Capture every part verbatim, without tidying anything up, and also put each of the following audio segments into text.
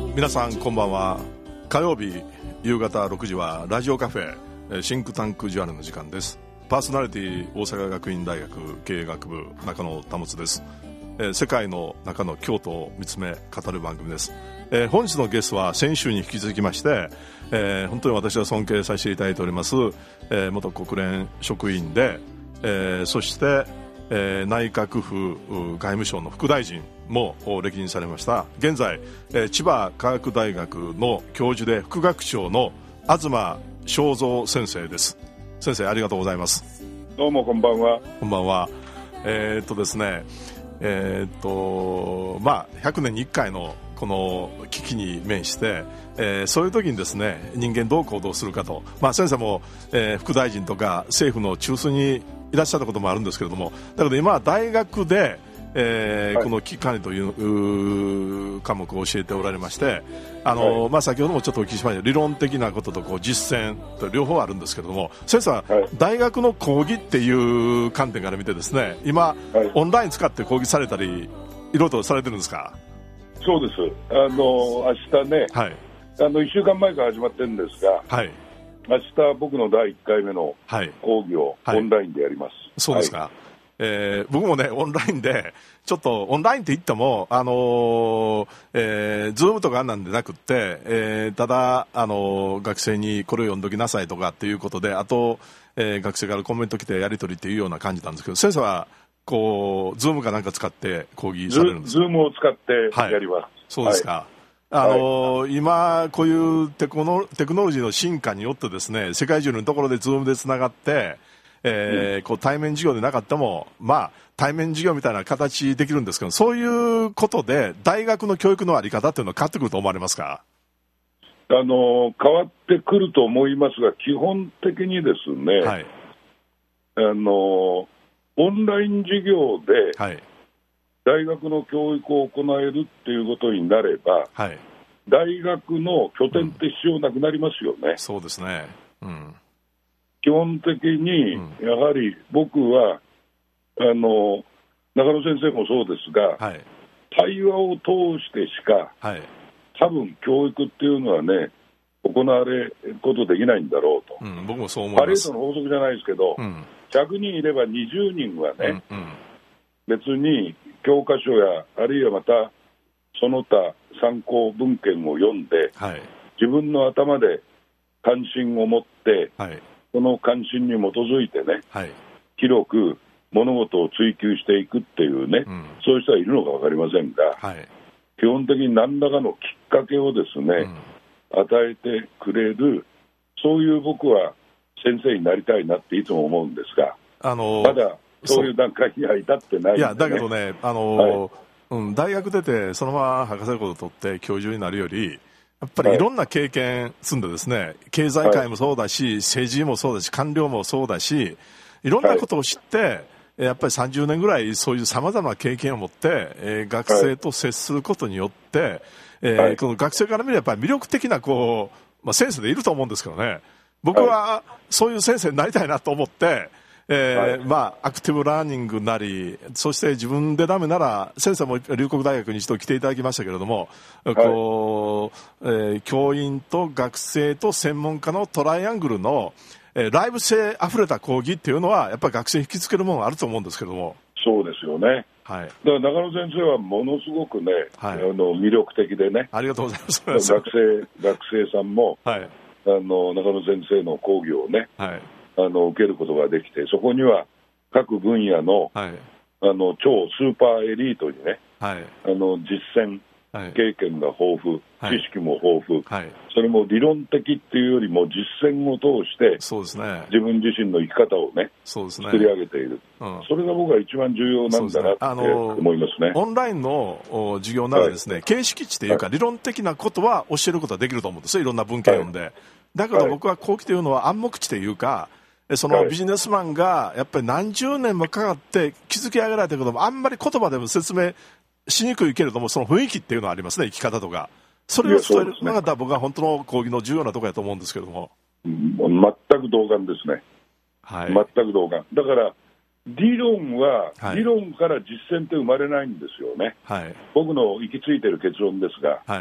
皆さんこんばんは。火曜日夕方ろくじはラジオカフェシンクタンクジュアルの時間です。パーソナリティ大阪学院大学経営学部中野保です。世界の中の京都を見つめ語る番組です。えー、本日のゲストは先週に引き続きまして、えー、本当に私は尊敬させていただいております、えー、元国連職員で、えー、そして、えー、内閣府外務省の副大臣も歴任されました現在、えー、千葉科学大学の教授で副学長の東正三先生です。先生ありがとうございます。 どうもこんばんは。 こんばんは。えー、っとですねえー、っとまあひゃくねんにいっかいのこの危機に面して、えー、そういう時にですね人間どう行動するかと、まあ、先生も、えー、副大臣とか政府の中枢にいらっしゃったこともあるんですけれども、だけど今は大学で、えーはい、この危機管理という科目を教えておられまして、あの、はいまあ、先ほどもちょっとお聞きしました理論的なこととこう実践と両方あるんですけれども、先生は大学の講義っていう観点から見てですね今、はい、オンライン使って講義されたりいろいろとされてるんですか？ そうです。あの明日ね、はい、あのいっしゅうかんまえから始まってるんですが、はい、明日僕のだいいっかいめの講義をオンラインでやります。はいはい、 そうですか。はい、えー、僕もねオンラインでちょっとオンラインって言ってもあのーえー、ズームとかなんでなくって、えー、ただ、あのー、学生にこれを読んどきなさいとかっていうことで、あと、えー、学生からコメント来てやり取りっていうような感じなんですけど、先生はこうズームかなんか使って講義されるんですか？ ズームを使ってやります。はい、 そうですか。はい、あのーはい、今こういうテクノ、テクノロジーの進化によってですね世界中のところでズームでつながってえーうん、こう対面授業でなかったも、まあ、対面授業みたいな形できるんですけど、そういうことで大学の教育の在り方というのは変わってくると思われますか？ あの変わってくると思いますが、基本的にですね、はい、あのオンライン授業で大学の教育を行えるっていうことになれば、はい、大学の拠点って必要なくなりますよね。 うん、そうですね、うん基本的にやはり僕は、うん、あの中野先生もそうですが、はい、対話を通してしか、はい、多分教育っていうのはね行われることできないんだろうと、 うん、僕もそう思います。 パレードの法則じゃないですけど、うん、ひゃくにんいればにじゅうにんはね、うんうん、別に教科書やあるいはまたその他参考文献を読んで、はい、自分の頭で関心を持って、はいその関心に基づいてね、はい、広く物事を追求していくっていうね、うん、そういう人はいるのか分かりませんが、はい、基本的に何らかのきっかけをですね、うん、与えてくれるそういう僕は先生になりたいなっていつも思うんですが、あのー、まだそういう段階には至ってないんで、ね、いやだけどね、あのーはいうん、大学出てそのまま博士号を取って教授になるよりやっぱりいろんな経験積んでですね、はい、経済界もそうだし、はい、政治もそうだし官僚もそうだしいろんなことを知って、はい、やっぱりさんじゅうねんぐらいそういうさまざまな経験を持って、えー、学生と接することによって、はいえー、この学生から見ればやっぱり魅力的なこう、まあ、先生でいると思うんですけどね、僕はそういう先生になりたいなと思ってえーはいまあ、アクティブラーニングなりそして自分でダメなら先生も龍谷大学に一度来ていただきましたけれども、はいこうえー、教員と学生と専門家のトライアングルの、えー、ライブ性あふれた講義っていうのはやっぱり学生引きつけるものがあると思うんですけれども。 そうですよね、はい、だから中野先生はものすごくね、はい、あの魅力的でね、 ありがとうございます。 学生、学生さんも、はい、あの中野先生の講義をね、はいあの受けることができて、そこには各分野の、はい、あの超スーパーエリートにね、はい、あの実践経験が豊富、はい、知識も豊富、はい、それも理論的っていうよりも実践を通してそうですね、 自分自身の生き方をね、そうですね作り上げている、うん、それが僕は一番重要なんだなって思いますね。 オンラインの授業ならですね、はい、形式値というか、はい、理論的なことは教えることはできると思うんですよ、いろんな文献を読んで、はい、だけど僕は後期というのは暗黙知というかそのビジネスマンがやっぱり何十年もかかって築き上げられたけどもあんまり言葉でも説明しにくいけれどもその雰囲気っていうのはありますね、生き方とかそれを伝えるのが僕は本当の講義の重要なところだと思うんですけども、 全く同感ですね、はい、全く同感だから理論は、はい、理論から実践って生まれないんですよね、はい、僕の行き着いている結論ですが、はい、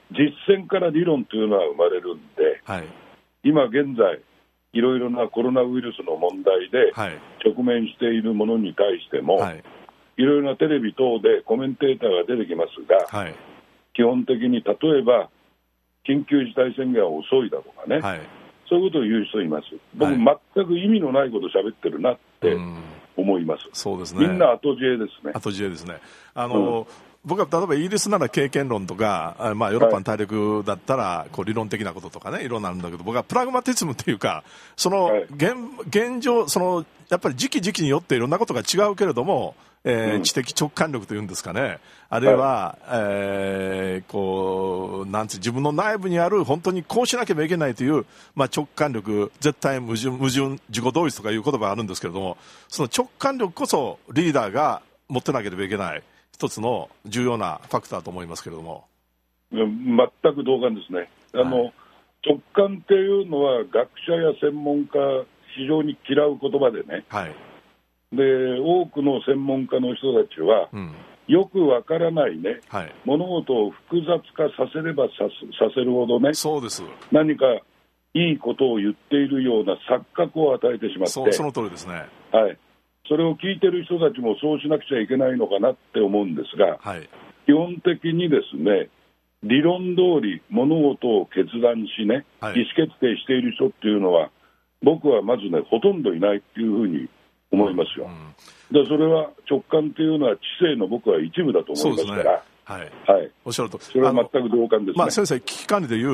実践から理論というのは生まれるんで、はい、今現在いろいろなコロナウイルスの問題で直面しているものに対しても、はい、いろいろなテレビ等でコメンテーターが出てきますが、はい、基本的に例えば緊急事態宣言は遅いだとかね、はい、そういうことを言う人います。僕、はい、全く意味のないことを喋ってるなって思います。 そうですね。 みんな後知恵ですね。 後知恵ですね。あの、うん、僕は例えばイギリスなら経験論とか、まあ、ヨーロッパの大陸だったらこう理論的なこととかね、いろんなあるんだけど、僕はプラグマティズムっていうか、その 現,、現状そのやっぱり時期時期によっていろんなことが違うけれども、えー、知的直感力というんですかね、あるいは、はい、えー、こうなんつう自分の内部にある本当にこうしなければいけないという、まあ、直感力、絶対矛盾、矛盾自己同一とかいう言葉があるんですけれども、その直感力こそリーダーが持ってなければいけない一つの重要なファクターと思いますけれども。 全く同感ですね。あの、はい、直感っていうのは学者や専門家非常に嫌う言葉でね、はい、で多くの専門家の人たちは、うん、よくわからないね、はい、物事を複雑化させればさせるほどね、 そうです、 何かいいことを言っているような錯覚を与えてしまって、 そ, その通りですね、 はい、それを聞いてる人たちもそうしなくちゃいけないのかなって思うんですが、はい、基本的にですね、理論通り物事を決断しね、はい、意思決定している人っていうのは僕はまずねほとんどいないっていうふうに思いますよ、うんうん、でそれは直感っていうのは知性の僕は一部だと思いますから、はいはい、 おっしゃると、 それは全く同感ですね。 まあ、先生、危機管理でいう、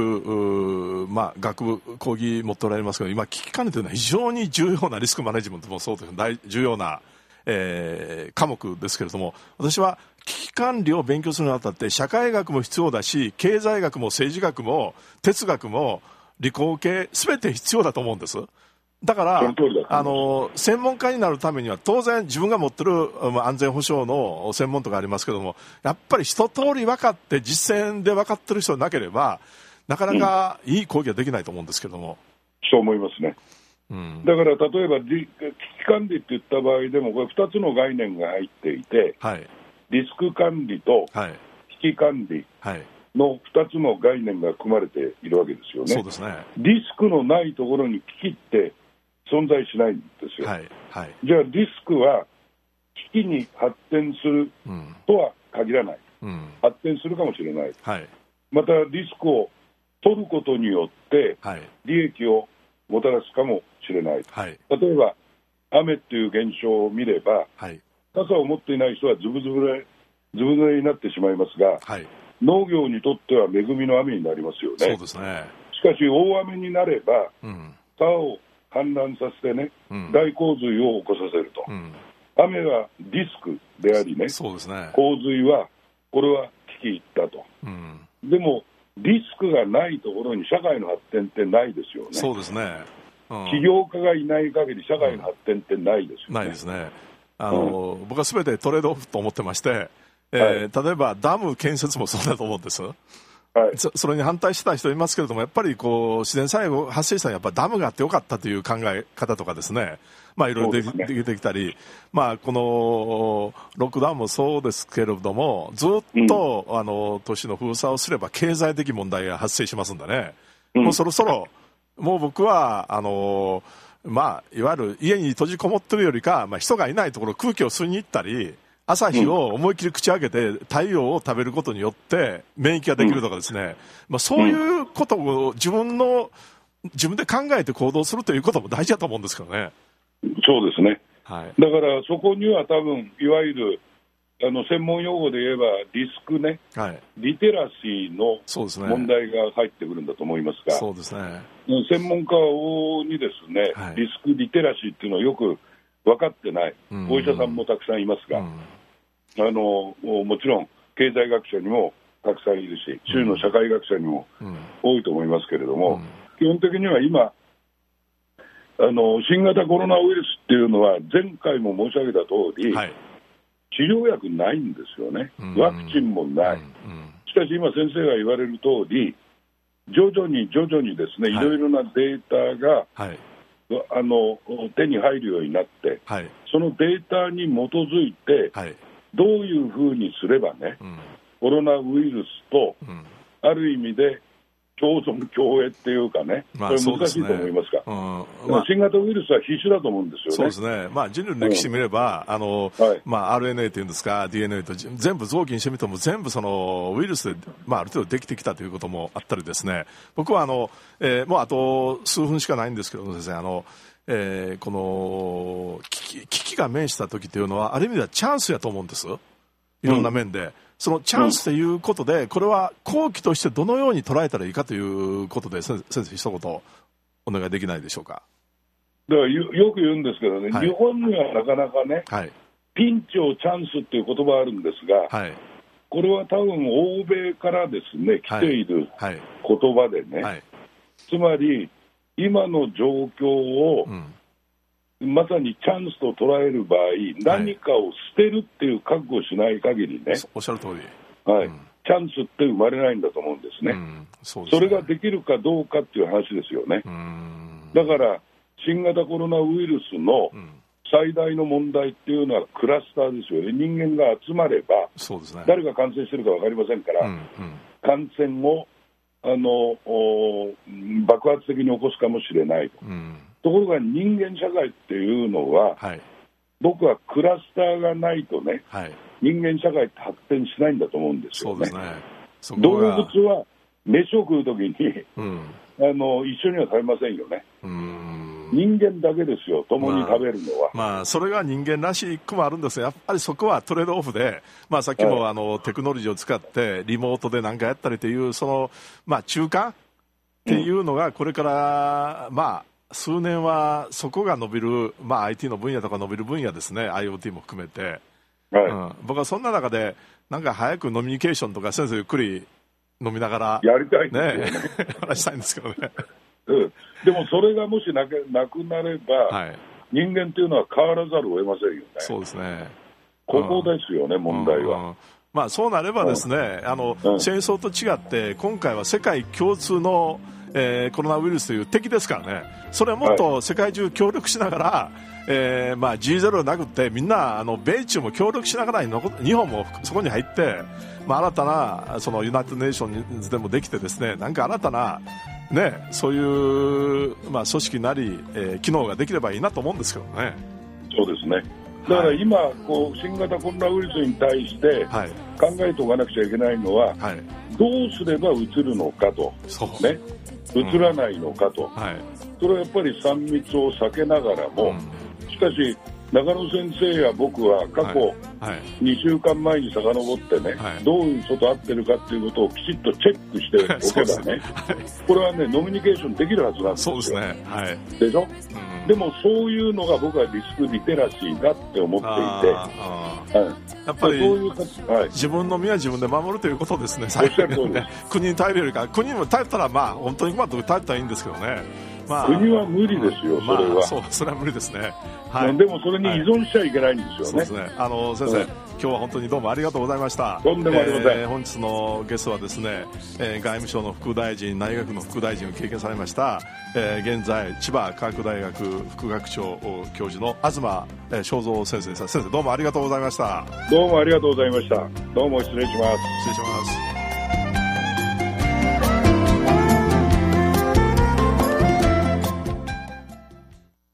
う、まあ、学部講義持っておられますけど、今危機管理というのは非常に重要なリスクマネジメントもそうという大重要な、えー、科目ですけれども、私は危機管理を勉強するにあたって社会学も必要だし、経済学も政治学も哲学も理工系すべて必要だと思うんです。だからあの専門家になるためには当然自分が持っている安全保障の専門とかありますけども、やっぱり一通り分かって実践で分かっている人でなければなかなかいい講義はできないと思うんですけども、 うん、そう思いますね、うん、だから例えば危機管理って言った場合でもこれふたつの概念が入っていて、はい、リスク管理と危機管理のふたつの概念が組まれているわけですよね。 そうですね。 リスクのないところに危機って存在しないんですよ、はいはい、じゃあリスクは危機に発展するとは限らない、うん、発展するかもしれない、はい、またリスクを取ることによって利益をもたらすかもしれない、はい、例えば雨っていう現象を見れば、はい、傘を持っていない人はズブズブでズブ濡れになってしまいますが、はい、農業にとっては恵みの雨になりますよね。 そうですね。 しかし大雨になれば、うん、川を氾濫させてね、うん、大洪水を起こさせると、うん、雨はリスクでありね、 そうですね、 洪水はこれは危機だと、うん、でもリスクがないところに社会の発展ってないですよね。 そうですね、 うん、起業家がいない限り社会の発展ってないですよね、 うん、ないですね。あの、うん、僕はすべてトレードオフと思ってまして、えーはい、例えばダム建設もそうだと思うんです。はい、そ, それに反対してた人いますけれども、やっぱりこう自然災害発生したらやっぱダムがあってよかったという考え方とかですね、まあいろいろできてきたり、まあこのロックダウンもそうですけれども、ずっと、うん、あの都市の封鎖をすれば経済的問題が発生しますんでね、うん、もうそろそろもう僕はあのまあいわゆる家に閉じこもってるよりか、まあ人がいないところ空気を吸いに行ったり。朝日を思いっきり口開けて太陽を食べることによって免疫ができるとかですね、うんまあ、そういうことを自分の自分で考えて行動するということも大事だと思うんですけどね。 そうですね、はい、だからそこには多分いわゆるあの専門用語で言えばリスクね、はい、リテラシーの問題が入ってくるんだと思いますが、 そうですね、 専門家にですね、はい、リスクリテラシーっていうのはよく分かってない、うん、お医者さんもたくさんいますが、うんあのもちろん経済学者にもたくさんいるし、州の社会学者にも多いと思いますけれども、うん、基本的には今あの新型コロナウイルスっていうのは前回も申し上げた通り、はい、治療薬ないんですよね、うん、ワクチンもない、うん、しかし今先生が言われる通り徐々に徐々にですね、はい、いろいろなデータが、はいあの手に入るようになって、はい、そのデータに基づいて、はい、どういうふうにすればね、うん、コロナウイルスと、うん、 ある意味で共存共栄っていうかね、まあ、それ難しいと思いますが、うんまあ、新型ウイルスは必死だと思うんですよね。 そうですね、まあ、人類の歴史見れば、うんあのはいまあ、アールエヌエー というんですか ディーエヌエー と全部臓器にしてみても全部そのウイルスで、まあ、ある程度できてきたということもあったりですね、僕はあの、えー、もうあと数分しかないんですけどですね、あのえー、この危機、危機が面した時というのはある意味ではチャンスやと思うんです、いろんな面で、うん、そのチャンスということで、これは好機としてどのように捉えたらいいかということで、先生一言お願いできないでしょうか。 だから よ, よく言うんですけどね、はい、日本にはなかなかね、はい、ピンチをチャンスっていう言葉あるんですが、はい、これは多分欧米からですね来ている言葉でね、はいはい、つまり今の状況を、うん、まさにチャンスと捉える場合、何かを捨てるっていう覚悟をしない限りね、 おっしゃる通り、 はいうん、チャンスって生まれないんだと思うんですね、うん、そうですね。それができるかどうかっていう話ですよね。うんだから新型コロナウイルスの最大の問題っていうのはクラスターですよね。人間が集まれば、そうですね、誰が感染してるか分かりませんから、うんうん、感染をあの爆発的に起こすかもしれないと、うん、ところが人間社会っていうのは、はい、僕はクラスターがないとね、はい、人間社会って発展しないんだと思うんですよね。そうですね。動物は飯を食うときに、うん、あの一緒には食べませんよね。うん人間だけですよ、共に食べるのは。 まあ、まあ、それが人間らしくもあるんですが、やっぱりそこはトレードオフで、まあ、さっきも、はい、あのテクノロジーを使ってリモートで何かやったりというその、まあ、中間っていうのがこれから、うん、まあ、数年はそこが伸びる、まあ、アイティー の分野とか伸びる分野ですね、 アイオーティー も含めて、はいうん、僕はそんな中でなんか早くノミニケーションとか先生ゆっくり飲みながらやりたいですよね、 ね話したいんですけどねうん、でもそれがもしなく、なくなれば、はい、人間というのは変わらざるを得ませんよね。 そうですね。 ここですよね、うん、問題は。 うんうんまあ、そうなればですね、うん、あの、うん、戦争と違って今回は世界共通の、えー、コロナウイルスという敵ですからね。それはもっと世界中協力しながら、はいえーまあ、ジーゼロ をなくってみんなあの米中も協力しながら日本もそこに入って、まあ、新たなそのユナイテッドネーションでもできてですね、なんか新たなね、そういう、まあ、組織なり、えー、機能ができればいいなと思うんですけどね。 そうですね。だから今、はい、こう新型コロナウイルスに対して考えておかなくちゃいけないのは、はい、どうすればうつるのかと、ね、うつらないのかと、うんはい、それはやっぱりさん密を避けながらも、うん、しかし中野先生や僕は過去にしゅうかんまえに遡ってね、はい、どういう人と会ってるかっていうことをきちっとチェックしておけばね、はい、これはねノミニケーションできるはずなんですよ。そうですね、はい、でしょ、うん、でもそういうのが僕はリスクリテラシーだって思っていて、はい、やっぱりそういう、はい、自分の身は自分で守るということですね。最初にね国に頼るよりか、国にも頼ったらまあ本当にうまく頼ったらいいんですけどね。まあ、国は無理ですよ、それは、まあ、そうそれは無理ですね、はい、でもそれに依存しちゃいけないんですよね、はい、そうですね。あの先生、うん、今日は本当にどうもありがとうございました。とんでもありません、えー、本日のゲストはですね、えー、外務省の副大臣、内閣の副大臣を経験されました、えー、現在千葉科学大学副学長教授の東正蔵先生です。先生どうもありがとうございました。どうもありがとうございました。どうも失礼します。失礼します。